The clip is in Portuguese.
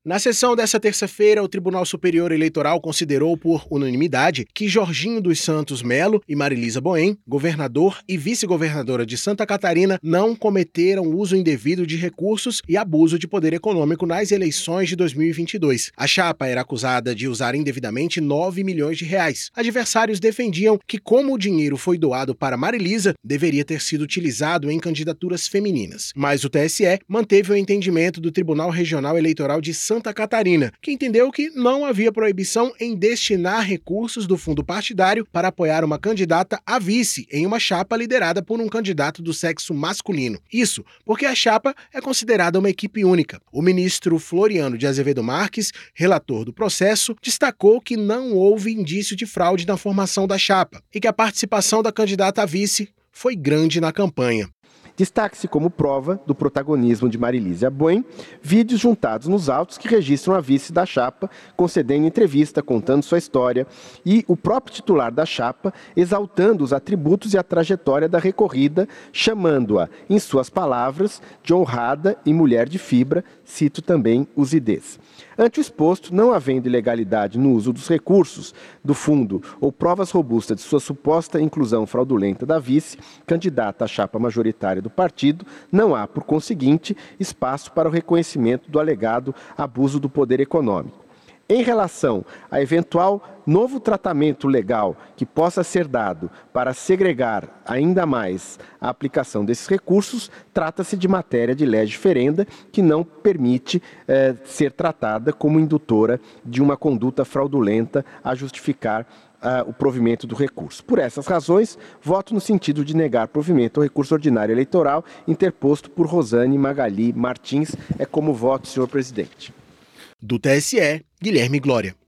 Na sessão desta terça-feira, o Tribunal Superior Eleitoral considerou por unanimidade que Jorginho dos Santos Melo e Marilisa Boem, governador e vice-governadora de Santa Catarina, não cometeram uso indevido de recursos e abuso de poder econômico nas eleições de 2022. A chapa era acusada de usar indevidamente R$ 9 milhões. Adversários defendiam que, como o dinheiro foi doado para Marilisa, deveria ter sido utilizado em candidaturas femininas. Mas o TSE manteve o entendimento do Tribunal Regional Eleitoral de Santa Catarina, que entendeu que não havia proibição em destinar recursos do fundo partidário para apoiar uma candidata a vice em uma chapa liderada por um candidato do sexo masculino. Isso porque a chapa é considerada uma equipe única. O ministro Floriano de Azevedo Marques, relator do processo, destacou que não houve indício de fraude na formação da chapa e que a participação da candidata a vice foi grande na campanha. Destaque-se como prova do protagonismo de Marilisa Boem vídeos juntados nos autos que registram a vice da chapa, concedendo entrevista, contando sua história, e o próprio titular da chapa exaltando os atributos e a trajetória da recorrida, chamando-a, em suas palavras, de honrada e mulher de fibra, cito também os IDs. Ante o exposto, não havendo ilegalidade no uso dos recursos do fundo ou provas robustas de sua suposta inclusão fraudulenta da vice, candidata à chapa majoritária do partido, não há, por conseguinte, espaço para o reconhecimento do alegado abuso do poder econômico. Em relação a eventual novo tratamento legal que possa ser dado para segregar ainda mais a aplicação desses recursos, trata-se de matéria de lege ferenda que não permite ser tratada como indutora de uma conduta fraudulenta a justificar o provimento do recurso. Por essas razões, voto no sentido de negar provimento ao recurso ordinário eleitoral interposto por Rosane Magali Martins. É como voto, senhor presidente. Do TSE, Guilherme Glória.